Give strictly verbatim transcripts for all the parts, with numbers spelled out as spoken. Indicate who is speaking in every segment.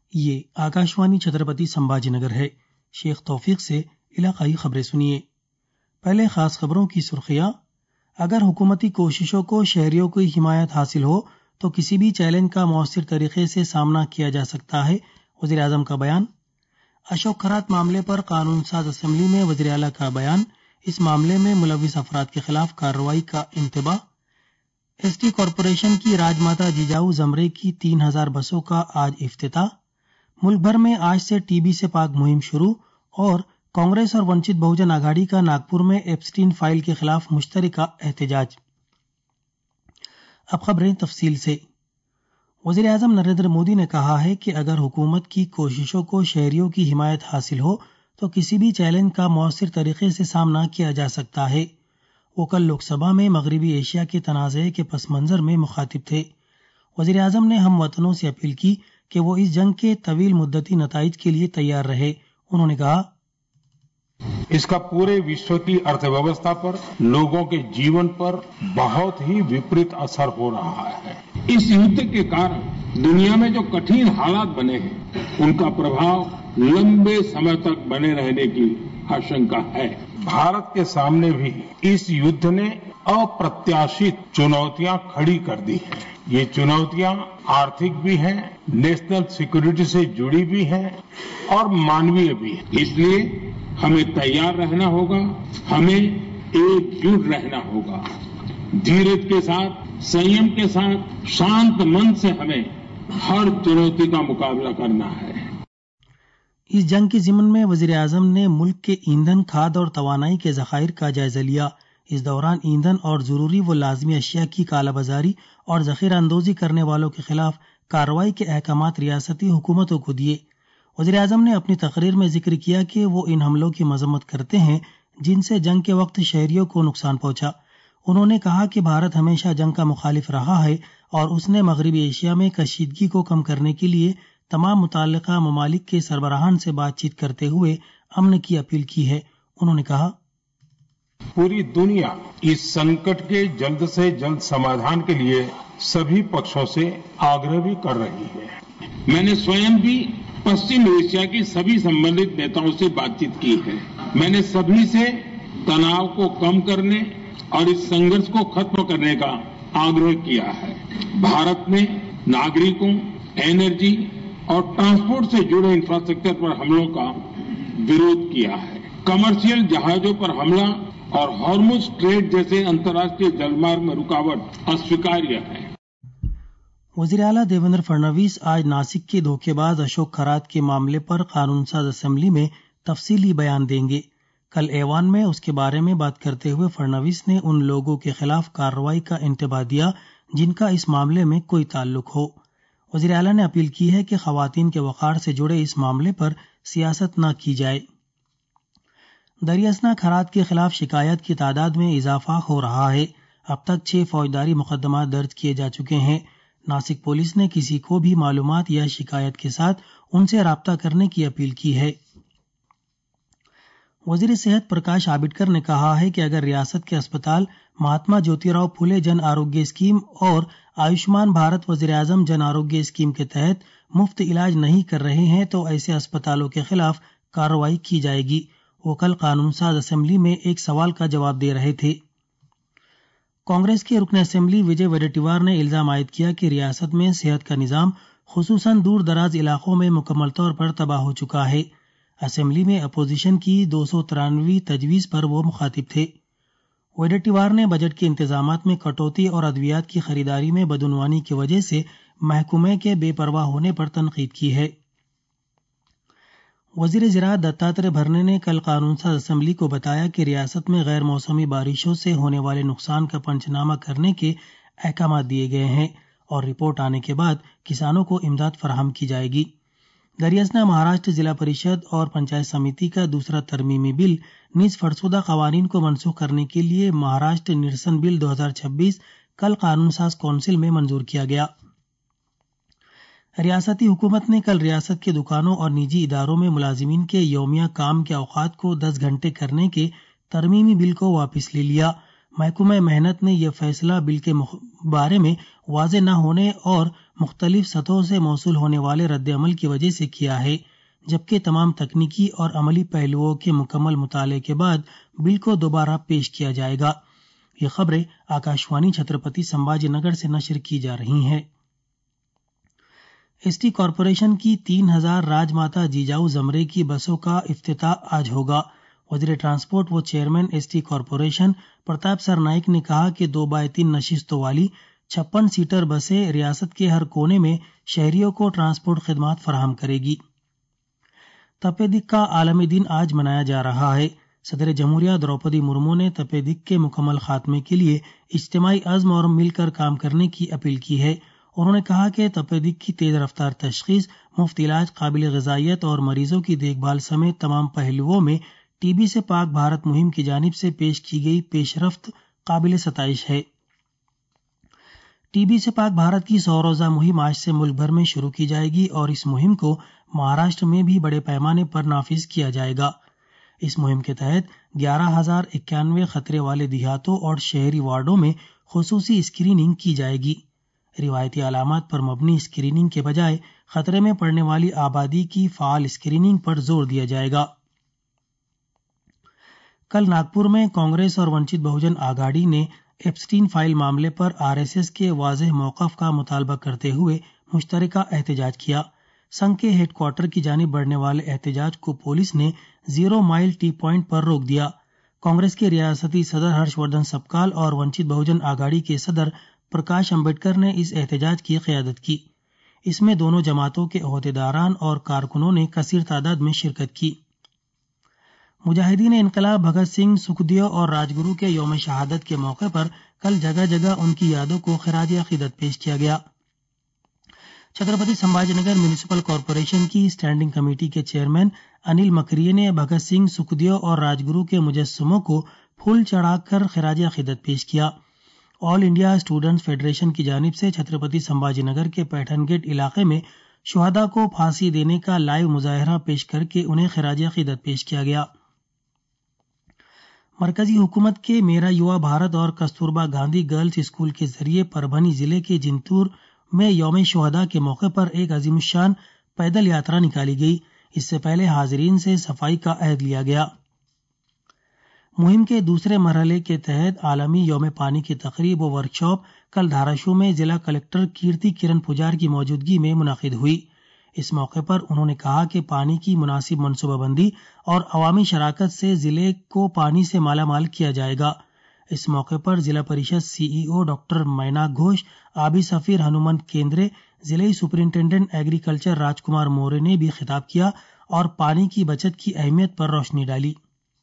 Speaker 1: یہ آکاشوانی چھترپتی سمبھاجی نگر ہے۔ شیخ توفیق سے علاقائی خبریں سنیے۔ پہلے خاص خبروں کی سرخیاں۔ اگر حکومتی کوششوں کو شہریوں کی حمایت حاصل ہو تو کسی بھی چیلنج کا مؤثر طریقے سے سامنا کیا جا سکتا ہے، وزیر اعظم کا بیان۔ اشوک کھرات معاملے پر قانون ساز اسمبلی میں وزیر اعلیٰ کا بیان۔ اس معاملے میں ملوث افراد کے خلاف کارروائی کا انتباہ۔ ایس ٹی کارپوریشن کی راج ماتا جیجاؤ زمرے کی تین ہزار بسوں کا آج افتتاح۔ ملک بھر میں آج سے ٹی بی سے پاک مہم شروع، اور کانگریس اور ونچت بہوجن آگھاڑی کا ناگپور میں ایپسٹین فائل کے خلاف مشترکہ احتجاج۔ اب خبریں تفصیل سے۔ وزیر اعظم نریندر مودی نے کہا ہے کہ اگر حکومت کی کوششوں کو شہریوں کی حمایت حاصل ہو تو کسی بھی چیلنج کا مؤثر طریقے سے سامنا کیا جا سکتا ہے۔ وہ کل لوک سبھا میں مغربی ایشیا کے تنازع کے پس منظر میں مخاطب تھے۔ وزیر اعظم نے ہم وطنوں سے اپیل کی کہ وہ اس جنگ کے طویل مدتی نتائج کے لیے تیار رہے۔ انہوں نے کہا،
Speaker 2: اس کا پورے وشو کی ارتھ ویوستھا پر، لوگوں کے جیون پر بہت ہی وپریت اثر ہو رہا ہے۔ اس یدھ کے کارن دنیا میں جو کٹھن حالات بنے ہیں ان کا پربھاؤ لمبے سمے تک بنے رہنے کی آشنکا ہے۔ بھارت کے سامنے بھی اس یدھ نے اپرتیاشت چنوتیاں کھڑی کر دی ہیں۔ یہ چنوتیاں آرتھک بھی ہیں، نیشنل سیکورٹی سے جڑی بھی ہیں اور مانویہ بھی ہیں۔ اس لیے ہمیں تیار رہنا ہوگا، ہمیں ایک جٹ رہنا ہوگا۔ دھیرج کے ساتھ، سیم کے ساتھ، شانت من سے ہمیں ہر چنوتی کا مقابلہ کرنا ہے۔
Speaker 1: اس جنگ کے ضمن میں وزیر اعظم نے ملک کے ایندھن، کھاد اور توانائی کے ذخائر کا جائزہ لیا۔ اس دوران ایندھن اور ضروری و لازمی اشیاء کی کالا بازاری اور ذخیرہ اندوزی کرنے والوں کے خلاف کارروائی کے احکامات ریاستی حکومتوں کو دیے۔ وزیر اعظم نے اپنی تقریر میں ذکر کیا کہ وہ ان حملوں کی مذمت کرتے ہیں جن سے جنگ کے وقت شہریوں کو نقصان پہنچا۔ انہوں نے کہا کہ بھارت ہمیشہ جنگ کا مخالف رہا ہے اور اس نے مغربی ایشیا میں کشیدگی کو کم کرنے کے لیے تمام متعلقہ ممالک کے سربراہان سے بات چیت کرتے ہوئے امن کی اپیل کی ہے۔ انہوں نے کہا،
Speaker 2: پوری دنیا اس سنکٹ کے جلد سے جلد سمادھان کے لیے سبھی پکشوں سے آگرہ بھی کر رہی ہے۔ میں نے سوئم بھی پشچم ایشیا کی سبھی سمبندھت نیتاؤں سے بات چیت کی ہے۔ میں نے سبھی سے تناؤ کو کم کرنے اور اس سنگھرش کو ختم کرنے کا آگرہ کیا ہے۔ بھارت نے ناگرکوں، انرجی اور ٹرانسپورٹ سے جڑے انفراسٹرکچر پر حملوں کا وروध کیا ہے۔ کمرشل جہازوں پر حملہ اور ہارمز ٹریڈ جیسے انترراشٹریہ جل مارگ میں رکاوٹ اسویکاریہ ہے۔
Speaker 1: وزیر اعلیٰ دیویندر فڈنویس آج ناسک کے دھوکے باز اشوک کھرات کے معاملے پر قانون ساز اسمبلی میں تفصیلی بیان دیں گے۔ کل ایوان میں اس کے بارے میں بات کرتے ہوئے فڈنویس نے ان لوگوں کے خلاف کارروائی کا انتباہ دیا جن کا اس معاملے میں کوئی تعلق ہو۔ وزیر اعلیٰ نے اپیل کی ہے کہ خواتین کے وقار سے جڑے اس معاملے پر سیاست نہ کی جائے۔ دریاسنا کھرات کے خلاف شکایات کی تعداد میں اضافہ ہو رہا ہے۔ اب تک چھ فوجداری مقدمات درج کیے جا چکے ہیں۔ ناسک پولیس نے کسی کو بھی معلومات یا شکایت کے ساتھ ان سے رابطہ کرنے کی اپیل کی ہے۔ وزیر صحت پرکاش آمبیڈکر نے کہا ہے کہ اگر ریاست کے اسپتال مہاتما جیوتی راؤ پھولے جن آروگیہ اسکیم اور آیوشمان بھارت وزیر اعظم جن آروگیہ اسکیم کے تحت مفت علاج نہیں کر رہے ہیں تو ایسے اسپتالوں کے خلاف کارروائی کی جائے گی۔ وہ کل قانون ساز اسمبلی میں ایک سوال کا جواب دے رہے تھے۔ کانگریس کے رکن اسمبلی وجے وڈیٹیوار نے الزام عائد کیا کہ ریاست میں صحت کا نظام خصوصاً دور دراز علاقوں میں مکمل طور پر تباہ ہو چکا ہے۔ اسمبلی میں اپوزیشن کی دو سو ترانوی تجویز پر وہ مخاطب تھے۔ وڈیٹیوار نے بجٹ کے انتظامات میں کٹوتی اور ادویات کی خریداری میں بدعنوانی کی وجہ سے محکمے کے بے پرواہ ہونے پر تنقید کی ہے۔ وزیر زراعت دتاتریہ بھرنے نے کل قانون ساز اسمبلی کو بتایا کہ ریاست میں غیر موسمی بارشوں سے ہونے والے نقصان کا پنچنامہ کرنے کے احکامات دیے گئے ہیں اور رپورٹ آنے کے بعد کسانوں کو امداد فراہم کی جائے گی۔ دریاسنا مہاراشٹر ضلع پریشد اور پنچایت سمیتی کا دوسرا ترمیمی بل نیز فرسودہ قوانین کو منسوخ کرنے کے لیے مہاراشٹر نرسن بل دو ہزار چھبیس کل قانون ساز کونسل میں منظور کیا گیا۔ ریاستی حکومت نے کل ریاست کے دکانوں اور نجی اداروں میں ملازمین کے یومیہ کام کے اوقات کو دس گھنٹے کرنے کے ترمیمی بل کو واپس لے لیا۔ محکمہ محنت نے یہ فیصلہ بل کے بارے میں واضح نہ ہونے اور مختلف سطحوں سے موصول ہونے والے رد عمل کی وجہ سے کیا ہے، جبکہ تمام تکنیکی اور عملی پہلوؤں کے مکمل مطالعے کے بعد بل کو دوبارہ پیش کیا جائے گا۔ یہ خبریں آکاشوانی چھترپتی سمبھاجی نگر سے نشر کی جا رہی ہیں۔ ایس ٹی کارپوریشن کی تین ہزار راج ماتا جیجاؤ زمرے کی بسوں کا افتتاح آج ہوگا۔ وزیر ٹرانسپورٹ و chairman S T corporation Pratap Sarnaik نے کہا کہ دو بائے تین نشستوں والی چھپن سیٹر بسیں ریاست کے ہر کونے میں شہریوں کو ٹرانسپورٹ خدمات فراہم کرے گی۔ تپے دک کا عالمی دن آج منایا جا رہا ہے۔ صدر جمہوریہ دروپدی مرمو نے تپے دک کے مکمل خاتمے کے لیے اجتماعی عزم اور مل کر کام کرنے کی اپیل کی ہے۔ انہوں نے کہا کہ تپے دک کی تیز رفتار تشخیص، مفت علاج، قابل غذائیت اور مریضوں کی دیکھ بھال سمیت تمام پہلوؤں میں ٹی بی سے پاک بھارت مہم کی جانب سے پیش کی گئی پیش رفت قابل ستائش ہے۔ ٹی بی سے پاک بھارت کی سو روزہ مہم آج سے ملک بھر میں شروع کی جائے گی اور اس مہم کو مہاراشٹر میں بھی بڑے پیمانے پر نافذ کیا جائے گا۔ اس مہم کے تحت گیارہ ہزار اکیانوے خطرے والے دیہاتوں اور شہری وارڈوں میں خصوصی اسکریننگ کی جائے گی۔ روایتی علامات پر مبنی اسکریننگ کے بجائے خطرے میں پڑنے والی آبادی کی فعال اسکریننگ پر زور دیا جائے گا۔ کل ناگپور میں کانگریس اور ونچت بہوجن آگھاڑی نے ایپسٹین فائل معاملے پر آر ایس ایس کے واضح موقف کا مطالبہ کرتے ہوئے مشترکہ احتجاج کیا۔ سنگھ کے ہیڈ کوارٹر کی جانب بڑھنے والے احتجاج کو پولیس نے زیرو مائل ٹی پوائنٹ پر روک دیا۔ کانگریس کے ریاستی صدر ہرش وردھن سبکال اور ونچت بہوجن آگھاڑی کے صدر پرکاش امبیڈکر نے اس احتجاج کی قیادت کی۔ اس میں دونوں جماعتوں کے عہدیداران اور کارکنوں نے کثیر تعداد میں شرکت کی۔ مجاہدین انقلاب بھگت سنگھ، سکھ دیو اور راج گرو کے یوم شہادت کے موقع پر کل جگہ جگہ ان کی یادوں کو خراج عقیدت پیش کیا گیا۔ چھترپتی سمبھاجی نگر میونسپل کارپوریشن کی اسٹینڈنگ کمیٹی کے چیئرمین انل مکریے نے بھگت سنگھ، سکھ دیو اور راج گرو کے مجسموں کو پھول چڑھا کر خراج عقیدت پیش کیا۔ آل انڈیا اسٹوڈنٹس فیڈریشن کی جانب سے چھترپتی سمبھاجی نگر کے پیٹھن گیٹ علاقے میں شہداء کو پھانسی دینے کا لائیو مظاہرہ پیش کر کے انہیں خراج عقیدت پیش کیا گیا۔ مرکزی حکومت کے میرا یوا بھارت اور کستوربا گاندھی گرلز اسکول کے ذریعے پربھنی ضلع کے جنتور میں یوم شہداء کے موقع پر ایک عظیم الشان پیدل یاترا نکالی گئی۔ اس سے پہلے حاضرین سے صفائی کا عہد لیا گیا۔ مہم کے دوسرے مرحلے کے تحت عالمی یوم پانی کی تقریب و ورکشاپ کل دھاراشو میں ضلع کلکٹر کیرتی کرن پجار کی موجودگی میں منعقد ہوئی۔ اس موقع پر انہوں نے کہا کہ پانی کی مناسب منصوبہ بندی اور عوامی شراکت سے ضلع کو پانی سے مالا مال کیا جائے گا۔ اس موقع پر ضلع پریشد سی ای او ڈاکٹر میناک گھوش، آبی سفیر ہنومنت کیندرے، ضلعی سپرنٹینڈنٹ ایگریکلچر راج کمار مورے نے بھی خطاب کیا اور پانی کی بچت کی اہمیت پر روشنی ڈالی۔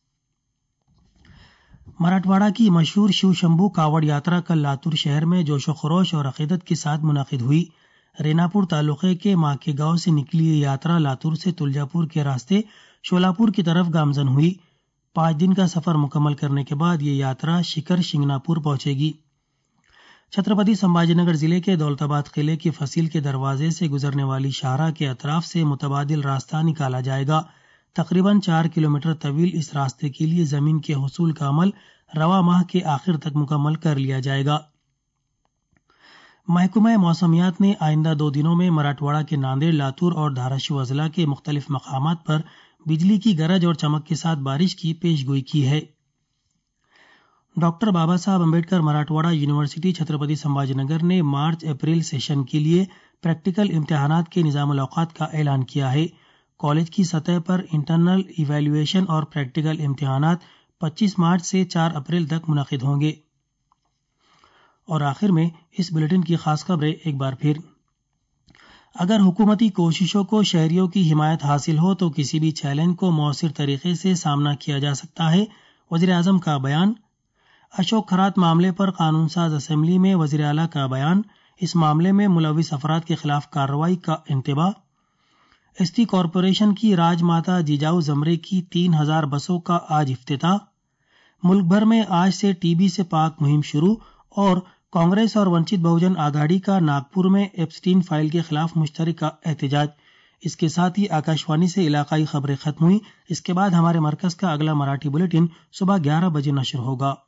Speaker 1: مراٹھواڑہ کی مشہور شیو شمبھو کاوڑ یاترا کل لاتور شہر میں جوش و خروش اور عقیدت کے ساتھ منعقد ہوئی۔ ریناپور تعلقے کے ماں کے گاؤں سے نکلی یہ یاترا لاتور سے تلجاپور کے راستے شولاپور کی طرف گامزن ہوئی۔ پانچ دن کا سفر مکمل کرنے کے بعد یہ یاترا شکر شنگناپور پہنچے گی۔ چھترپتی سمبھاجی نگر ضلع کے دولت آباد قلعے کی فصیل کے دروازے سے گزرنے والی شاہراہ کے اطراف سے متبادل راستہ نکالا جائے گا۔ تقریباً چار کلومیٹر طویل اس راستے کے لیے زمین کے حصول کا عمل رواں ماہ کے آخر تک مکمل کر لیا جائے گا۔ محکمہ موسمیات نے آئندہ دو دنوں میں مراٹھواڑہ کے ناندیڑ، لاتور اور دھاراشو اضلاع کے مختلف مقامات پر بجلی کی گرج اور چمک کے ساتھ بارش کی پیش گوئی کی ہے۔ ڈاکٹر بابا صاحب امبیڈکر مراٹھواڑہ یونیورسٹی چھترپتی سمبھاجی نگر نے مارچ اپریل سیشن کے لیے پریکٹیکل امتحانات کے نظام الاوقات کا اعلان کیا ہے۔ کالج کی سطح پر انٹرنل ایویلویشن اور پریکٹیکل امتحانات پچیس مارچ سے چار اپریل تک منعقد ہوں گے۔ اور آخر میں اس بلیٹن کی خاص خبریں ایک بار پھر۔ اگر حکومتی کوششوں کو شہریوں کی حمایت حاصل ہو تو کسی بھی چیلنج کو مؤثر طریقے سے سامنا کیا جا سکتا ہے، وزیر اعظم کا بیان۔ اشوک کھرات معاملے پر قانون ساز اسمبلی میں وزیر اعلیٰ کا بیان، اس معاملے میں ملوث افراد کے خلاف کارروائی کا انتباہ۔ ایس ٹی کارپوریشن کی راج ماتا جیجاؤ زمرے کی تین ہزار بسوں کا آج افتتاح۔ ملک بھر میں آج سے ٹی بی سے پاک مہم شروع، اور کانگریس اور ونچت بہوجن آگھاڑی کا ناگپور میں ایپسٹین فائل کے خلاف مشترکہ احتجاج۔ اس کے ساتھ ہی آکاشوانی سے علاقائی خبریں ختم ہوئی۔ اس کے بعد ہمارے مرکز کا اگلا مراٹھی بلیٹن صبح گیارہ بجے نشر ہوگا۔